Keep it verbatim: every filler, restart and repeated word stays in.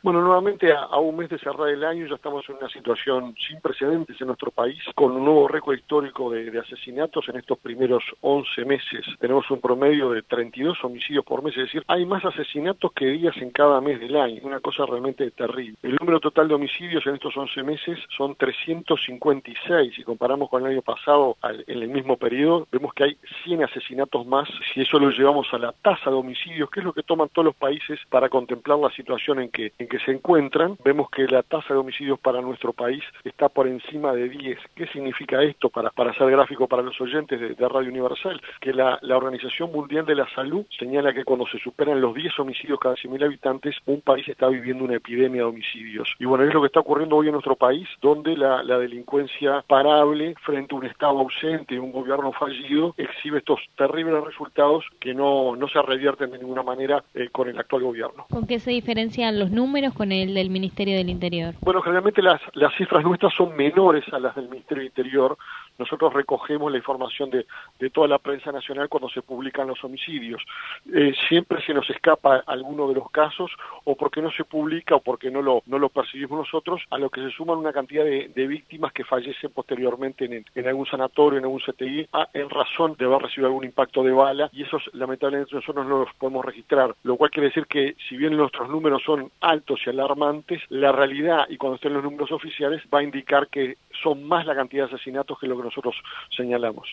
Bueno, nuevamente a, a un mes de cerrar el año ya estamos en una situación sin precedentes en nuestro país, con un nuevo récord histórico de, de asesinatos en estos primeros once meses. Tenemos un promedio de treinta y dos homicidios por mes, es decir, hay más asesinatos que días en cada mes del año, una cosa realmente terrible. El número total de homicidios en estos once meses son trescientos cincuenta y seis, si comparamos con el año pasado, al, en el mismo periodo, vemos que hay cien asesinatos más. Si eso lo llevamos a la tasa de homicidios, que es lo que toman todos los países para contemplar la situación en que, en que se encuentran, vemos que la tasa de homicidios para nuestro país está por encima de diez. ¿Qué significa esto para, para ser gráfico para los oyentes de, de Radio Universal? Que la, la Organización Mundial de la Salud señala que cuando se superan los diez homicidios cada cien mil habitantes, un país está viviendo una epidemia de homicidios. Y bueno, es lo que está ocurriendo hoy en nuestro país, donde la, la delincuencia parable frente a un Estado ausente y un gobierno fallido exhibe estos terribles resultados que no, no se revierten de ninguna manera eh, con el actual gobierno. ¿Con qué se diferencian los números con el del Ministerio del Interior? Bueno, generalmente las, las cifras nuestras son menores a las del Ministerio del Interior. Nosotros recogemos la información de, de toda la prensa nacional cuando se publican los homicidios. Eh, siempre se nos escapa alguno de los casos, o porque no se publica o porque no lo, no lo percibimos nosotros, a lo que se suman una cantidad de, de víctimas que fallecen posteriormente en, en algún sanatorio, en algún C T I, a, en razón de haber recibido algún impacto de bala, y esos lamentablemente nosotros no los podemos registrar, lo cual quiere decir que si bien nuestros números son altos y alarmantes, la realidad, y cuando estén los números oficiales, va a indicar que son más la cantidad de asesinatos que lo que nosotros señalamos.